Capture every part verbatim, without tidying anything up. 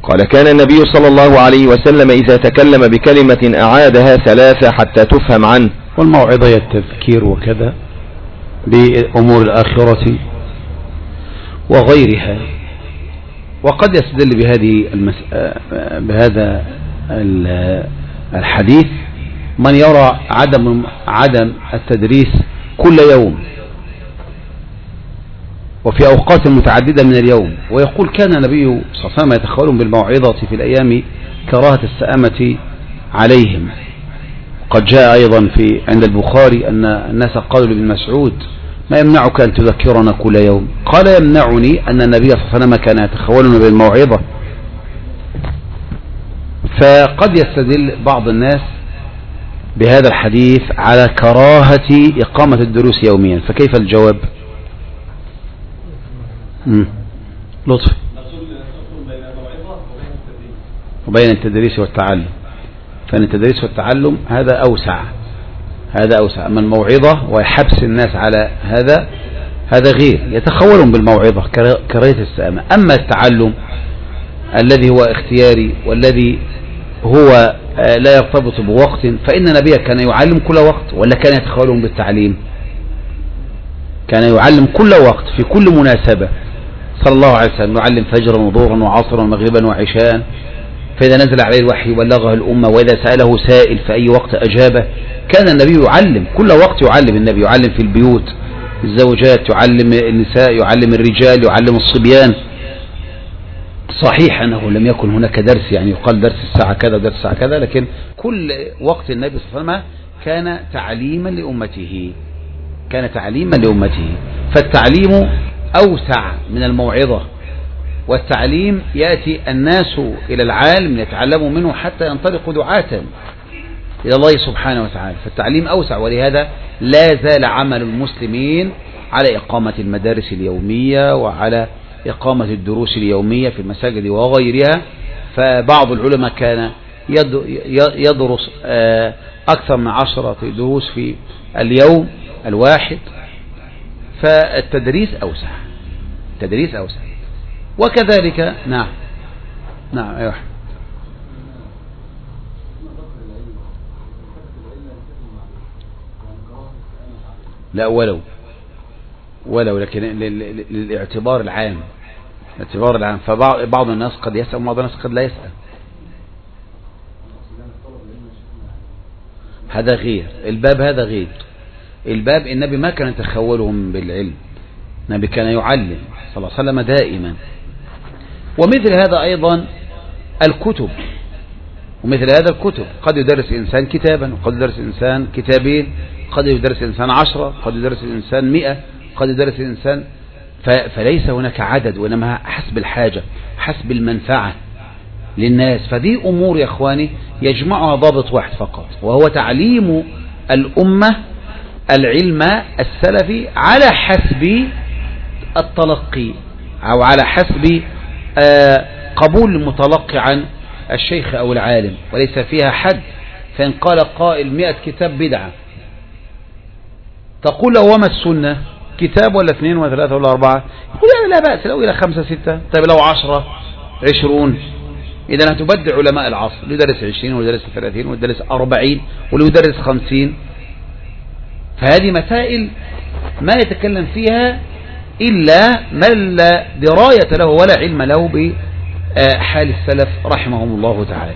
قال كان النبي صلى الله عليه وسلم إذا تكلم بكلمة أعادها ثلاثة حتى تفهم عنه. والموعظة التذكير وكذا بأمور الآخرة وغيرها. وقد يستدل بهذه المس... بهذا الحديث من يرى عدم عدم التدريس كل يوم وفي أوقات متعددة من اليوم، ويقول كان النبي صلى الله عليه وسلم يتخولهم بالموعظة في الأيام كراهة السآمة عليهم. قد جاء أيضا في عند البخاري أن الناس قالوا لابن مسعود ما يمنعك أن تذكرنا كل يوم؟ قال يمنعني أن النبي صلى الله عليه وسلم كان يتخولنا بالموعظة. فقد يستدل بعض الناس بهذا الحديث على كراهة إقامة الدروس يوميا، فكيف الجواب؟ لطف وبين التدريس والتعلم، فإن التدريس والتعلم هذا أوسع هذا أوسع أما الموعظة وحبس الناس على هذا هذا غير، يتخولون بالموعظة كراهية السآمة. أما التعلم الذي هو اختياري والذي هو لا يرتبط بوقت، فإن النبي كان يعلم كل وقت، ولا كان يتخولون بالتعليم؟ كان يعلم كل وقت في كل مناسبة صلى الله عليه وسلم، يعلم فجرا وظهرا وعصرا ومغربا وعشاء، فإذا نزل عليه الوحي بلغه الأمة، وإذا سأله سائل في أي وقت أجابه. كان النبي يعلم كل وقت، يعلم النبي، يعلم في البيوت الزوجات، يعلم النساء، يعلم الرجال، يعلم الصبيان. صحيح أنه لم يكن هناك درس يعني يقال درس الساعة كذا درس الساعة كذا، لكن كل وقت النبي صلى الله عليه وسلم كان تعليما لأمته كان تعليما لأمته فالتعليم أوسع من الموعظة، والتعليم يأتي الناس إلى العالم يتعلموا منه حتى ينطلقوا دعاة إلى الله سبحانه وتعالى، فالتعليم أوسع. ولهذا لا زال عمل المسلمين على إقامة المدارس اليومية وعلى إقامة الدروس اليومية في المساجد وغيرها. فبعض العلماء كان يدرس أكثر من عشرة دروس في اليوم الواحد، فالتدريس أوسع التدريس أوسع وكذلك. نعم نعم أيوة. لا ولو ولو لكن للاعتبار العام الاعتبار العام فبعض الناس قد يسأل وبعض الناس قد لا يسأل، هذا غير الباب هذا غير الباب. النبي ما كان يتخولهم بالعلم، النبي كان يعلم صلى الله عليه وسلم دائما. ومثل هذا أيضا الكتب ومثل هذا الكتب قد يدرس إنسان كتابا، وقد يدرس إنسان كتابين، قد يدرس إنسان عشرة، قد يدرس إنسان مئة، قد يدرس إنسان. فليس هناك عدد، وإنما حسب الحاجة حسب المنفعة للناس. فدي أمور يا أخواني يجمعها ضابط واحد فقط، وهو تعليم الأمة العلم السلفي على حسب التلقي أو على حسب قبول المتلقي عن الشيخ أو العالم، وليس فيها حد. فإن قال قائل مئة كتاب بدعة، تقول له وما السنة؟ كتاب ولا اثنين ولا ثلاثة ولا أربعة؟ يقول يعني لا بأس لو إلى خمسة ستة. طيب لو عشرة عشرون؟ إذا هتبدع علماء العصر، اللي يدرس عشرين واللي يدرس ثلاثين واللي يدرس أربعين واللي يدرس خمسين. فهذه مسائل ما يتكلم فيها إلا من لا دراية له ولا علم له بحال السلف رحمهم الله تعالى.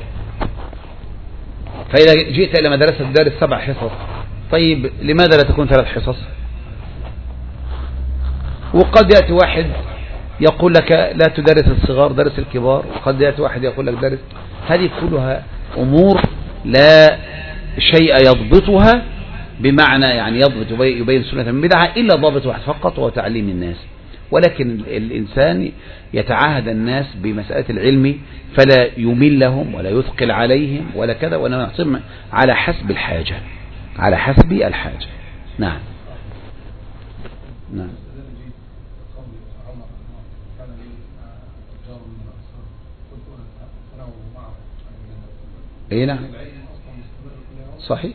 فإذا جئت إلى مدرسة تدرس سبع حصص، طيب لماذا لا تكون ثلاث حصص؟ وقد يأتي واحد يقول لك لا تدرس الصغار درس الكبار، وقد يأتي واحد يقول لك درس. هذه كلها أمور لا شيء يضبطها بمعنى يعني يضبط يبين سنة من بدعة إلا ضابط واحد فقط، وهو تعليم الناس. ولكن الإنسان يتعاهد الناس بمسألة العلم فلا يمل لهم ولا يثقل عليهم ولا كذا، وإنما يعطيهم على حسب الحاجة على حسب الحاجة. نعم نعم اي نعم صحيح.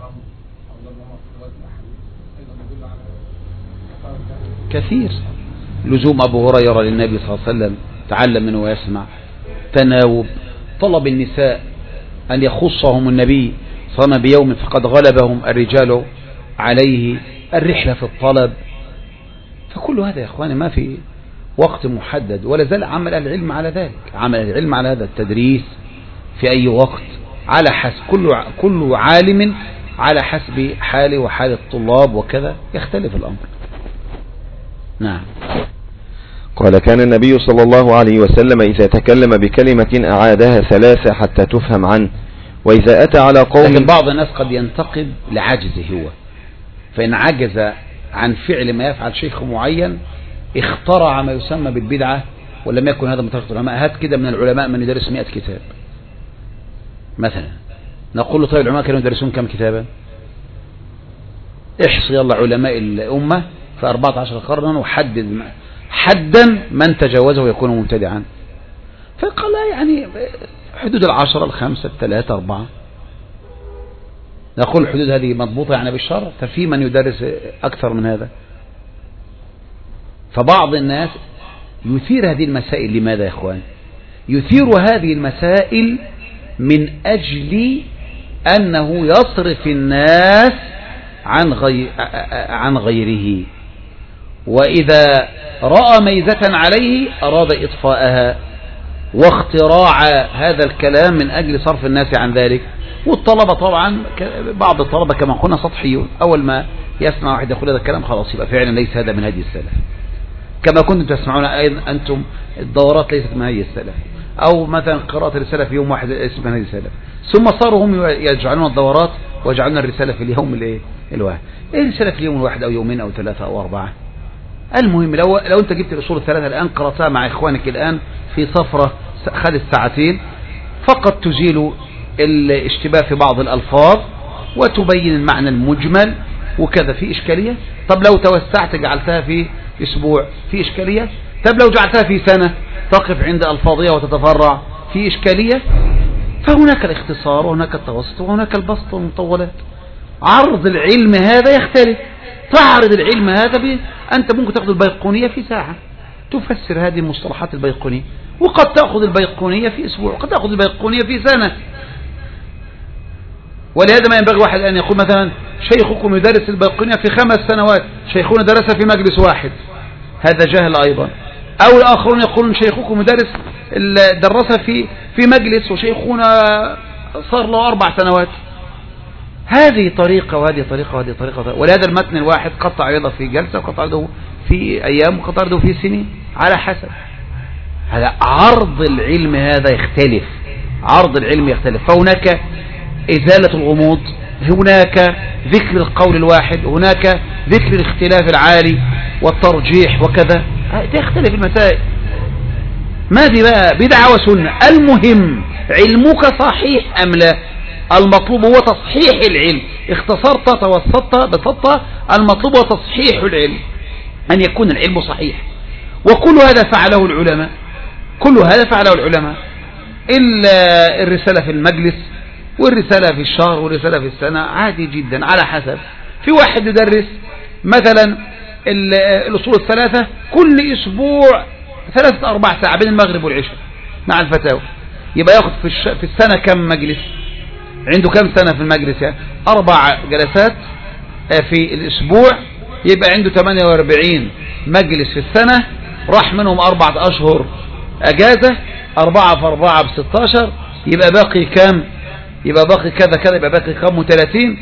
كثير لزوم أبو هريرة للنبي صلى الله عليه وسلم تعلم منه ويسمع، تناوب، طلب النساء أن يخصهم النبي صلى الله عليه وسلم بيوم فقد غلبهم الرجال عليه، الرحلة في الطلب. فكل هذا يا إخواني ما في وقت محدد، ولا زال عمل العلم على ذلك، عمل العلم على هذا التدريس في أي وقت على حسب كل كل عالم على حسب حاله وحال الطلاب وكذا يختلف الأمر. نعم. قال كان النبي صلى الله عليه وسلم إذا تكلم بكلمة أعادها ثلاثة حتى تفهم عنه، وإذا أتى على قوم. لكن بعض الناس قد ينتقد لعجزه هو، فإن عجز عن فعل ما يفعل شيخ معين اخترع ما يسمى بالبدعة، ولم يكن هذا من طريقة العلماء. هات كده من العلماء من يدرس مئة كتاب مثلا، نقول له طيب العلماء كانوا يدرسون كم كتابا؟ احصي يلا علماء الأمة في أربعة عشر قرنا وحدد حدا من تجاوزه يكون مبتدعا. فقال يعني حدود العشرة الخمسة الثلاثة أربعة، نقول الحدود هذه مضبوطة يعني بالشرع، ففي من يدرس أكثر من هذا. فبعض الناس يثير هذه المسائل. لماذا يا إخوان؟ يثير هذه المسائل من أجل أنه يصرف الناس عن غير عن غيره، وإذا رأى ميزة عليه أراد إطفاءها واختراع هذا الكلام من أجل صرف الناس عن ذلك. والطلبة طبعا بعض الطلبة كما قلنا سطحيون، أول ما يسمع واحد يقول هذا الكلام خلاص يبقى فعلا ليس هذا من هدي السلف، كما كنتم تسمعون أيضا أنتم الدورات ليست من هدي السلف، أو مثلا قراءة الرسالة في يوم واحد ليست من هدي السلف، ثم صاروا هم يجعلون الدورات ويجعلون الرسالة في اليوم الايه الواحد. ايه الرسالة في اليوم الواحد أو يومين أو ثلاثة أو أربعة؟ المهم لو لو أنت جبت الأصول الثلاثة الآن قرأتها مع إخوانك الآن في صفرة خلت ساعتين فقط، تزيل الاشتباه في بعض الألفاظ وتبين المعنى المجمل وكذا. في إشكالية؟ طب لو توسعت جعلتها في أسبوع في إشكالية؟ طب لو جعلتها في سنة تقف عند ألفاظية وتتفرع في إشكالية؟ فهناك الاختصار وهناك التوسط وهناك البسط والمطولات. عرض العلم هذا يختلف. تعرض العلم هذا ب... أنت ممكن تأخذ البيقونية في ساعة تفسر هذه المصطلحات البيقونية، وقد تأخذ البيقونية في أسبوع، وقد تأخذ البيقونية في سنة. ولهذا ما ينبغي واحد أن يقول مثلا شيخكم يدرس البيقونية في خمس سنوات، شيخنا درسها في مجلس واحد، هذا جهل أيضا. أو الآخرون يقولون شيخكم يدرس درسها في في مجلس وشيخنا صار له أربع سنوات. هذه طريقة وهذه طريقة وهذه طريقة. ولهذا المتن الواحد قطع عرضه في جلسة وقطع عرضه في أيام وقطع عرضه في سنين على حسب. هذا عرض العلم هذا يختلف، عرض العلم يختلف. فهناك إزالة الغموض، هناك ذكر القول الواحد، هناك ذكر الاختلاف العالي والترجيح وكذا. تختلف المسائل. ما في بقى بدعة وسنة. المهم علمك صحيح أم لا؟ المطلوب هو تصحيح العلم. اختصرت توسطت بسطت، المطلوب هو تصحيح العلم، أن يكون العلم صحيح. وكل هذا فعله العلماء، كل هذا فعله العلماء. إلا الرسالة في المجلس والرسالة في الشهر والرسالة في السنة عادي جدا على حسب. في واحد يدرس مثلا الأصول الثلاثة كل أسبوع ثلاثة أربع ساعة بين المغرب والعشاء مع الفتاوى، يبقى ياخذ في, الش... في السنة كم مجلس؟ عنده كم سنة في المجلس؟ يعني أربع جلسات في الأسبوع، يبقى عنده ثمانية وأربعين مجلس في السنة، راح منهم أربعة أشهر أجازة، أربعة في أربعة بستاشر، يبقى باقي كم؟ يبقى باقي كذا كذا، يبقى باقي كم وثلاثين.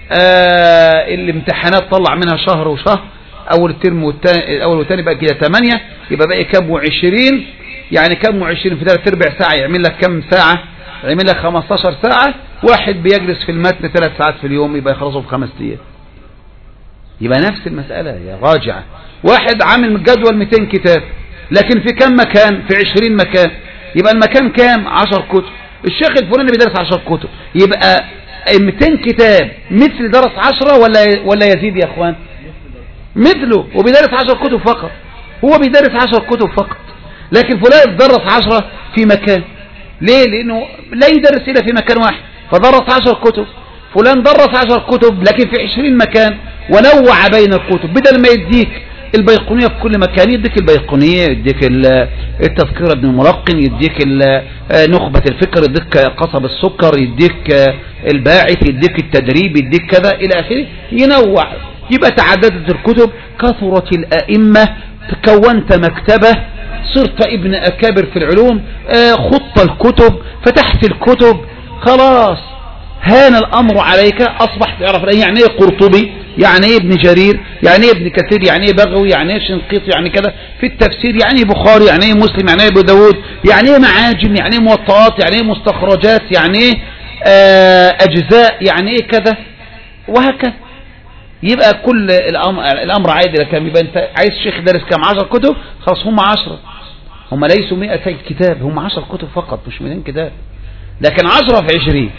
آه الامتحانات طلع منها شهر وشهر، أول الترم والثاني الأول والثاني بقى كده ثمانية، يبقى باقي كم وعشرين. يعني كم وعشرين في ثلاث أرباع ساعة يعمل لك كم ساعة؟ يعمل لك خمستاشر ساعة. واحد بيجلس في المتن ثلاث ساعات في اليوم يبقى يخلصه في خمس أيام. يبقى نفس المسألة يا راجعة. واحد عامل جدول مئتين كتاب، لكن في كم مكان؟ في عشرين مكان. يبقى المكان كام؟ عشر كتب. الشيخ الفلاني بيدرس عشر كتب، يبقى مئتين كتاب مثل درس عشرة ولا ولا يزيد يا اخوان؟ مثله، وبيدرس عشر كتب فقط. هو بيدرس عشر كتب فقط، لكن فلان درس عشرة في مكان. ليه؟ لأنه لا يدرس إلا في مكان واحد، فدرس عشر كتب. فلان درس عشر كتب لكن في عشرين مكان، ونوع بين الكتب، بدل ما يديك البيقونية في كل مكان، يديك البيقونية، يديك التذكرة ابن الملقن، يديك نخبة الفكر، يديك قصب السكر، يديك الباعث، يديك التدريب، يديك كذا إلى آخره، ينوع. يبقى تعددت الكتب، كثرت الأئمة، تكونت مكتبة، صرت ابن أكابر في العلوم، خط الكتب، فتحت الكتب، خلاص هان الأمر عليك، أصبحت تعرف يعني ايه قرطبي، يعني ايه ابن جرير، يعني ايه ابن كثير، يعني ايه بغوي، يعني ايه شنقيطي، يعني كذا في التفسير، يعني ايه بخاري، يعني ايه مسلم، يعني ايه ابو داود، يعني ايه معاجم، يعني ايه موطئات، يعني ايه مستخرجات، يعني ايه أجزاء، يعني ايه كذا وهكذا. يبقى كل الأمر, الأمر عادي لكم. يبقى أنت عايز شيخ دارس كم؟ عشر كتب، خلاص هم عشرة، هم ليسوا مئة كتاب، هم عشر كتب فقط مش مئتين كتاب، لكن عشرة في عشرين،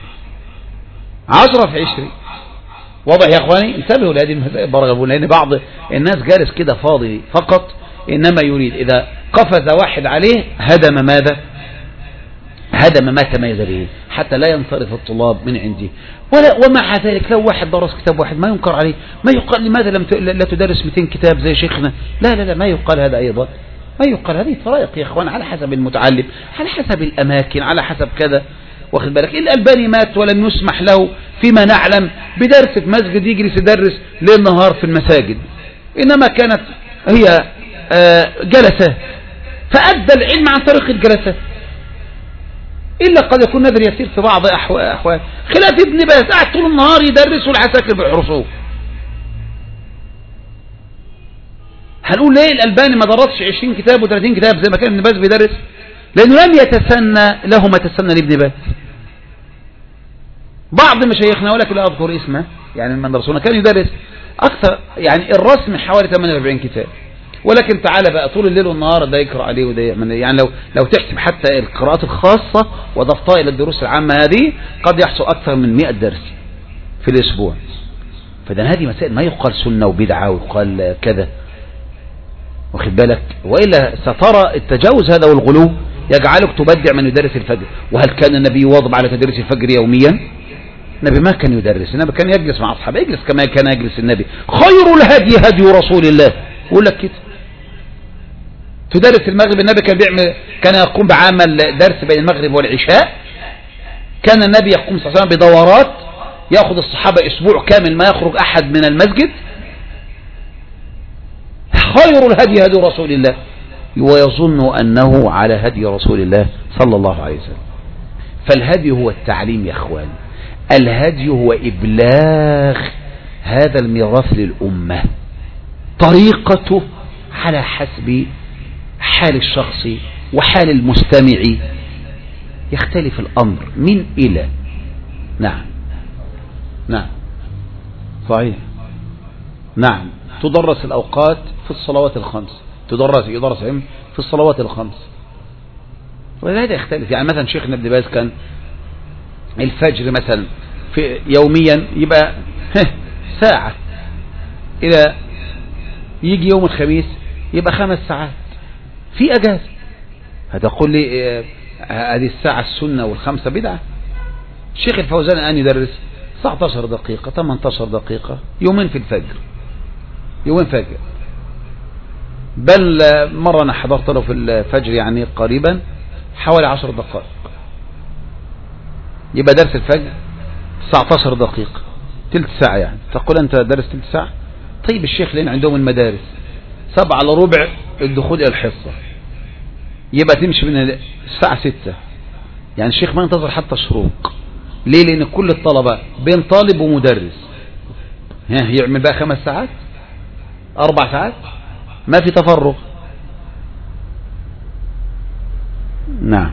عشرة في عشرين. واضح يا اخواني؟ انتبهوا لهذه المسائل برغبون، لان بعض الناس جالس كده فاضي فقط، انما يريد اذا قفز واحد عليه هدم ماذا؟ هدم ما تميز به، حتى لا ينصرف الطلاب من عنده. ولا ومع ذلك لو واحد درس كتاب واحد ما ينكر عليه، ما يقال لماذا لم لا تدرس مئتين كتاب زي شيخنا؟ لا لا لا، ما يقال هذا ايضا، ما يقال. هذه طرائق يا اخوان، على حسب المتعلم، على حسب الاماكن، على حسب كذا، واخد بالك. الألباني مات ولم يسمح له فيما نعلم بدرس في مسجد، يجلس يدرس ليل نهار في المساجد، إنما كانت هي جلسات، فأدى العلم عن طريق الجلسات، إلا قد يكون نذر يسير في بعض أحوال، خلاف ابن باز قاعد طول النهار يدرس والعساكر بيحرسوه. هنقول ليه الألباني ما درسش عشرين كتاب وثلاثين كتاب زي ما كان ابن باز بيدرس؟ لأنه لم يتسنى له ما تسنى لابن باز. بعض مشايخنا ولكن لا أذكر اسمه يعني من درسونا كان يدرس أكثر، يعني الرسم حوالي ثمانية وأربعين كتاب، ولكن تعالى بقى طول الليل والنهار ده يقرأ عليه وده يعني لو لو تحسب حتى القراءات الخاصة وضفتها إلى الدروس العامة هذه قد يحصل أكثر من مئة درس في الأسبوع. فده هذه مسائل ما يقال سنة وبدعة ويقال كذا، واخد بالك، وإلا سترى التجاوز هذا والغلو يجعلك تبدع من يدرس الفجر. وهل كان النبي يواظب على تدريس الفجر يوميا؟ النبي ما كان يدرس، النبي كان يجلس مع أصحابه، يجلس كما كان يجلس النبي. خير الهدي هدي رسول الله، يقول لك كده. تدرس المغرب، النبي كان بيعمل، كان يقوم بعمل درس بين المغرب والعشاء، كان النبي يقوم صلى الله عليه وسلم بدورات، يأخذ الصحابة أسبوع كامل ما يخرج أحد من المسجد. خير الهدي هدي رسول الله، ويظن أنه على هدي رسول الله صلى الله عليه وسلم. فالهدي هو التعليم يا أخوان، الهدي هو إبلاغ هذا الميراث للأمة، طريقته على حسب حال الشخص وحال المستمع يختلف الأمر من إلى. نعم نعم صحيح. نعم تدرس الأوقات في الصلوات الخمس، تدرس يدرس علم في الصلوات الخمس، وهذا يختلف. يعني مثلا شيخنا ابن باز كان الفجر مثلا في يوميا يبقى ساعة، إذا يجي يوم الخميس يبقى خمس ساعات في أجازة. هتقول لي هذه الساعة السنة والخمسة بدعة؟ الشيخ الفوزان الآن يدرس تسعة عشر دقيقة ثمانية عشر دقيقة يومين في الفجر، يومين فجر. بل مرة أنا حضرت له في الفجر يعني قريبا حوالي عشر دقائق، يبقى درس الفجر تسعة عشر دقيقة، تلت ساعة. يعني تقول أنت درس تلت ساعة؟ طيب الشيخ لين عندهم المدارس سبعة على ربع الدخول إلى الحصة، يبقى تمشي من الساعة ستة، يعني الشيخ ما ينتظر حتى الشروق. ليه؟ لأن كل الطلبة بين طالب ومدرس، ها يعمل بقى خمس ساعات أربع ساعات، ما في تفرغ. نعم.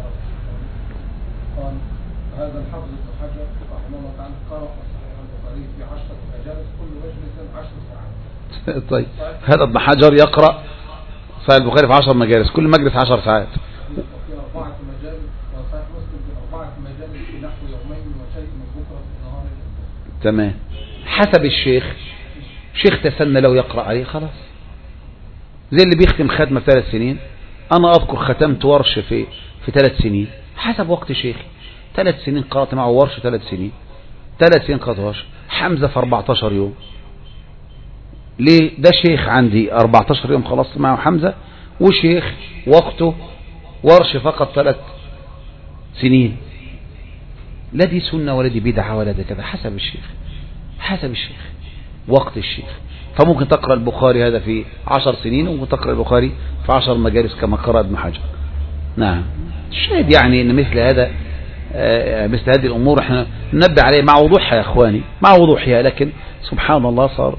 هذا الحافظ ابن حجر رحمه الله تعالى قرأ صحيح البخاري في عشرة مجالس كل مجلس عشر ساعات. طيب هذا ابن حجر يقرأ صحيح البخاري في عشر مجالس كل مجلس عشر ساعات. في أربعة مجالس، وصحيح مسلم في أربعة مجالس في نحو يومين وشيء من بكرة في نهار. تمام. حسب الشيخ، شيخ تسنى له يقرأ عليه خلاص، زي اللي بيختم ختمة ثلاث سنين. أنا أذكر ختمت ورش في في ثلاث سنين حسب وقت شيخي، ثلاث سنين قرأت معه ورش، ثلاث سنين ثلاث سنين قرأت ورش. حمزة في أربعة عشر يوم، ليه؟ ده شيخ عندي أربعتاشر يوم خلصت معه حمزة، وشيخ وقته ورش فقط ثلاث سنين. لا دي سنة ولا دي بدعة ولا ده كذا، حسب الشيخ، حسب الشيخ وقت الشيخ. فممكن تقرأ البخاري هذا في عشر سنين، وممكن تقرأ البخاري في عشر مجالس كما قرأ ابن حجر. نعم. الشاهد يعني ان مثل هذا مثل هذه الامور احنا ننبه عليه مع وضوحها يا اخواني، مع وضوحها، لكن سبحان الله صار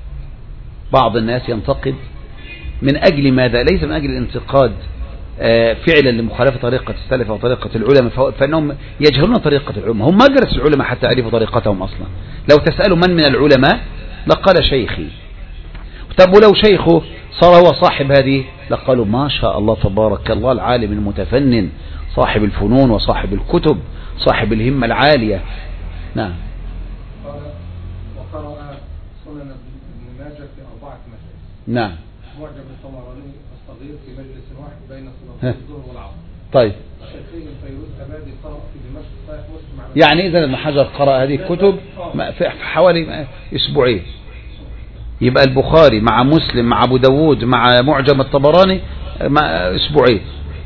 بعض الناس ينتقد من اجل ماذا؟ ليس من اجل الانتقاد فعلا لمخالفة طريقة السلف وطريقة العلماء، فانهم يجهلون طريقة العلماء، هم ما جلس العلماء حتى يعرفوا طريقتهم اصلا. لو تسألوا من من العلماء لقال شيخي. طب ولو شيخه صار هو صاحب هذه لقالوا ما شاء الله تبارك الله العالم المتفنن صاحب الفنون وصاحب الكتب صاحب الهمة العالية. نعم. قال وقرأ سنن ابن ماجه في أربعة مجالس. نعم. معجم الطبراني الصغير في مجلس واحد بين صلاة الظهر والعصر. طيب. الشيخين الفيروز أبادي قرأ في دمشق صحيح مسلم على يعني إذا ابن حجر قرأ هذه الكتب في حوالي أسبوعين. يبقى البخاري مع مسلم مع أبو داود مع معجم الطبراني مع أسبوعين.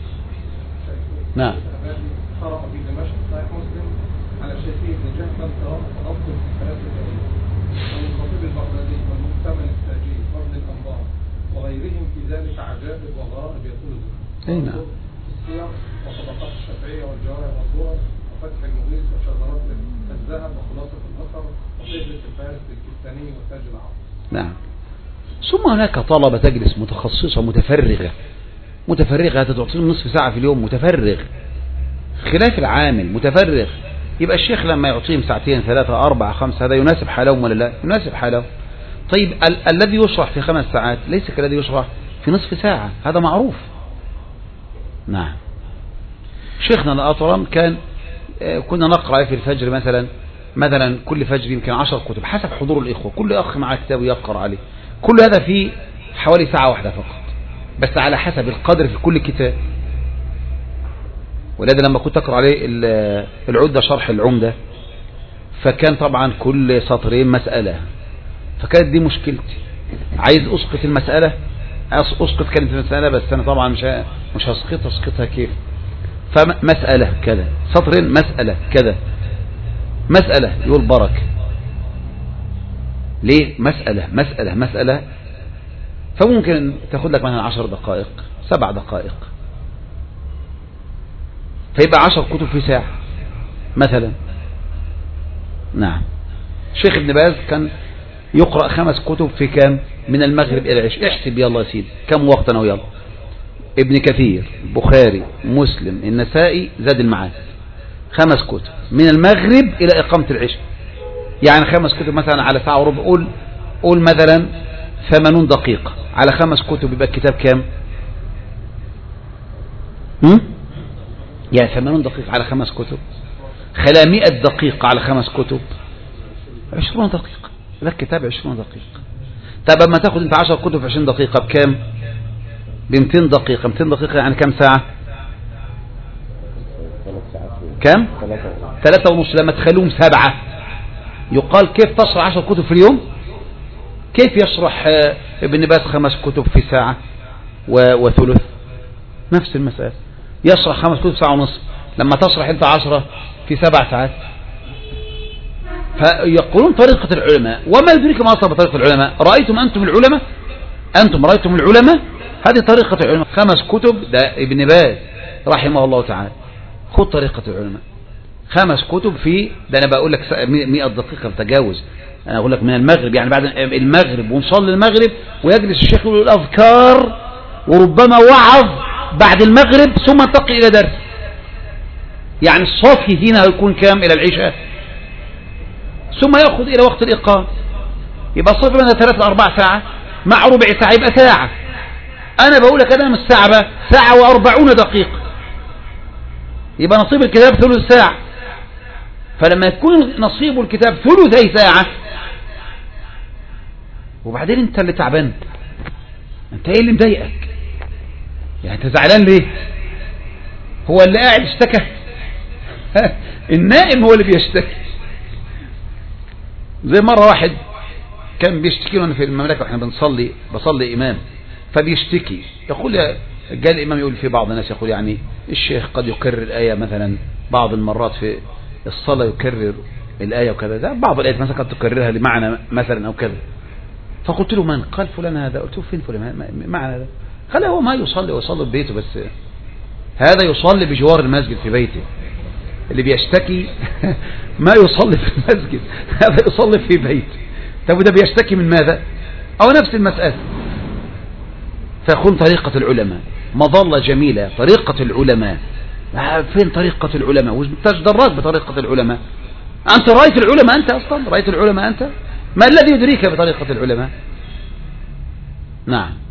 نعم. قرأ في دمشق صحيح مسلم على الشيخين ابن جهبل قراءة أفضل في ثلاثة أيام. والخطيب البغدادي والمحتمل الساجي وابن الأنبار وغيرهم في ذلك عجائب وغرائب يطول ذكرها. أي نعم. السير وطبقات الشافعية والجوارح والصور وفتح المغيث وشجرات الذهب وخلاصة الأثر وطيبة الفارس الكستاني وتاج العرب. نعم. ثم هناك طلبة تجلس متخصصة متفرغة متفرغة تعطيهم نصف ساعة في اليوم، متفرغ خلاف العامل متفرغ. يبقى الشيخ لما يعطيهم ساعتين ثلاثة أربعة خمسة هذا يناسب حالهم ولا لا؟ يناسب حالهم. طيب ال الذي يشرح في خمس ساعات ليس كالذي يشرح في نصف ساعة، هذا معروف. نعم. شيخنا الأطرم كان كنا نقرأ في الفجر مثلا مثلا كل فجر يمكن عشر كتب حسب حضور الإخوة، كل أخ معه كتاب يقرأ عليه، كل هذا في حوالي ساعة واحدة فقط، بس على حسب القدر في كل كتاب. ولذا لما كنت أقرأ عليه العدة شرح العمدة فكان طبعا كل سطرين مسألة، فكانت دي مشكلتي، عايز أسقط المسألة أسقط كلمة المسألة، بس أنا طبعا مش مش هسقطها أسقطها كيف؟ فمسألة كذا سطرين مسألة كذا مسألة يقول بركة. ليه؟ مسألة مسألة مسألة فممكن تاخد لك مثلا عشر دقائق سبع دقائق، فيبقى عشر كتب في ساعة مثلا. نعم. شيخ ابن باز كان يقرأ خمس كتب في كام؟ من المغرب إلى العشاء، احسب يلا يا سيدي كم وقت أنا ويلا. ابن كثير بخاري مسلم النسائي زاد المعاد، خمس كتب من المغرب إلى إقامة العشاء، يعني خمس كتب مثلا على ساعة وربع، قول قول مثلا ثمانون دقيقة على خمس كتب، يبقى الكتاب كام؟ هم؟ يعني ثمانون دقيقة على خمس كتب خلا مئة دقيقة على خمس كتب عشرون دقيقة، يبقى الكتاب عشرون دقيقة. طب اما تاخد انت عشر كتب في عشرين دقيقة بكام؟ بمتين دقيقة. متين دقيقة يعني كم ساعة؟ كم؟ ثلاثة ونص. لما تخلوهم سبعة يقال كيف تشرح عشر كتب في اليوم؟ كيف يشرح ابن باز خمس كتب في ساعة وثلث؟ نفس المسألة، يشرح خمس كتب ساعة ونص، لما تشرح انت عشرة في سبع ساعات. فيقولون طريقة العلماء، وما يدريك ما أصلا بطريقة العلماء؟ رأيتم أنتم العلماء؟ أنتم رأيتم العلماء؟ هذه طريقة العلماء. خمس كتب ده ابن باز رحمه الله تعالى، خذ طريقة العلماء. خمس كتب في ده أنا بقول لك مئة دقيقة بتجاوز، أنا أقول لك من المغرب، يعني بعد المغرب ونصلي المغرب ويجلس الشيخ يقول الأذكار وربما وعظ بعد المغرب ثم انتقل إلى درس، يعني الصافي هنا هيكون كام؟ إلى العشاء، ثم يأخذ إلى وقت الإقامة، يبقى صافي لنا ثلاثة أربع ساعة مع ربع ساعة يبقى ساعة. أنا بقول لك أنا من الساعة بقى ساعة وأربعون دقيقة، يبقى نصيب الكتاب ثلث ساعة. فلما يكون نصيب الكتاب ثلثي ساعة، وبعدين انت اللي تعبان، انت ايه اللي مضايقك؟ يعني انت زعلان ليه؟ هو اللي قاعد اشتكى؟ النائم هو اللي بيشتكي. زي مرة واحد كان بيشتكي وانا في المملكة واحنا بنصلي بصلي إمام، فبيشتكي يقول جاء الإمام يقول في بعض الناس يقول يعني الشيخ قد يكرر الآية مثلا بعض المرات في الصلاة يكرر الآية وكذا، ده بعض الآيات مثلا قد تكررها لمعنى مثلا أو كذا. فقلت له من قال فلان هذا؟ قلت له فين فلان معنى هذا؟ قال هو ما يصلي ويصلي في بيته، بس هذا يصلي بجوار المسجد في بيته. اللي بيشتكي ما يصلي في المسجد، هذا يصلي في بيته. طب وده بيشتكي من ماذا؟ أو نفس المسألة. فيكون طريقة العلماء مظلة جميلة، طريقة العلماء. فين طريقة العلماء؟ وانتش دراك بطريقة العلماء؟ أنت رأيت العلماء أنت أصلا؟ رأيت العلماء أنت؟ ما الذي يدريك بطريقة العلماء؟ نعم.